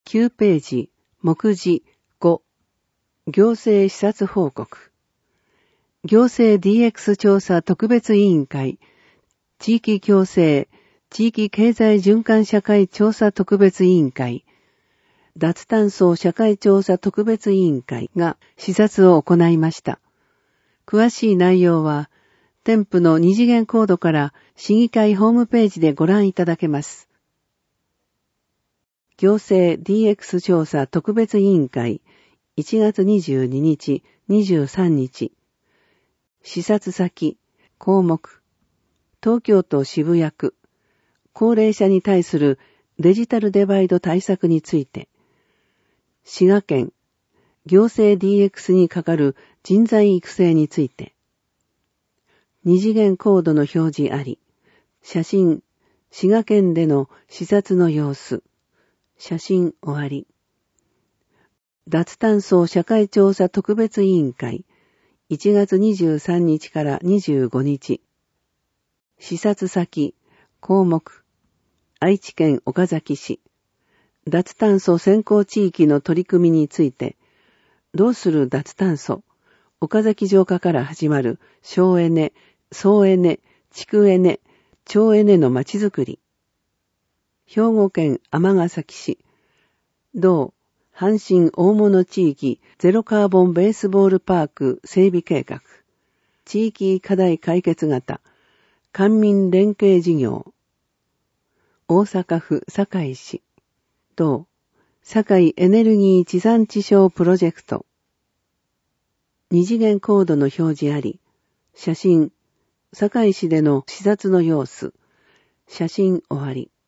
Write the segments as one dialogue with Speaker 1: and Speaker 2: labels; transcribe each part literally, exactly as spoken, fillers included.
Speaker 1: きゅうページ、目次ご、行政視察報告。行政 ディーエックス 調査特別委員会、地域共生、地域経済循環社会調査特別委員会、脱炭素社会調査特別委員会が視察を行いました。詳しい内容は、添付の二次元コードから市議会ホームページでご覧いただけます。行政 ディーエックス 調査特別委員会いちがつにじゅうににち、にじゅうさんにち視察先項目東京都渋谷区高齢者に対するデジタルデバイド対策について滋賀県行政 ディーエックス にかかる人材育成について二次元コードの表示あり写真滋賀県での視察の様子写真終わり。脱炭素社会調査特別委員会いちがつにじゅうさんにちからにじゅうごにち視察先項目愛知県岡崎市脱炭素先行地域の取り組みについてどうする脱炭素岡崎城下から始まる省エネ、総エネ、地区エネ、町エネのまちづくり兵庫県尼崎市、同阪神大物地域ゼロカーボンベースボールパーク整備計画、地域課題解決型、官民連携事業、大阪府堺市、同堺エネルギー地産地消プロジェクト、二次元コードの表示あり、写真、堺市での視察の様子、写真終わり。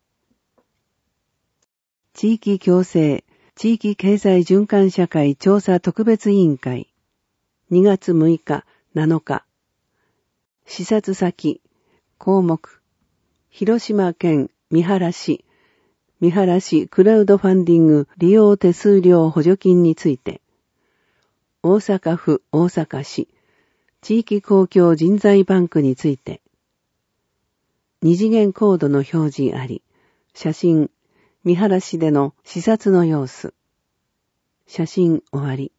Speaker 1: 地域共生、地域経済循環社会調査特別委員会にがつむいか、なのか視察先項目広島県三原市三原市クラウドファンディング利用手数料補助金について大阪府大阪市地域公共人材バンクについて二次元コードの表示あり写真三原市での視察の様子。写真終わり。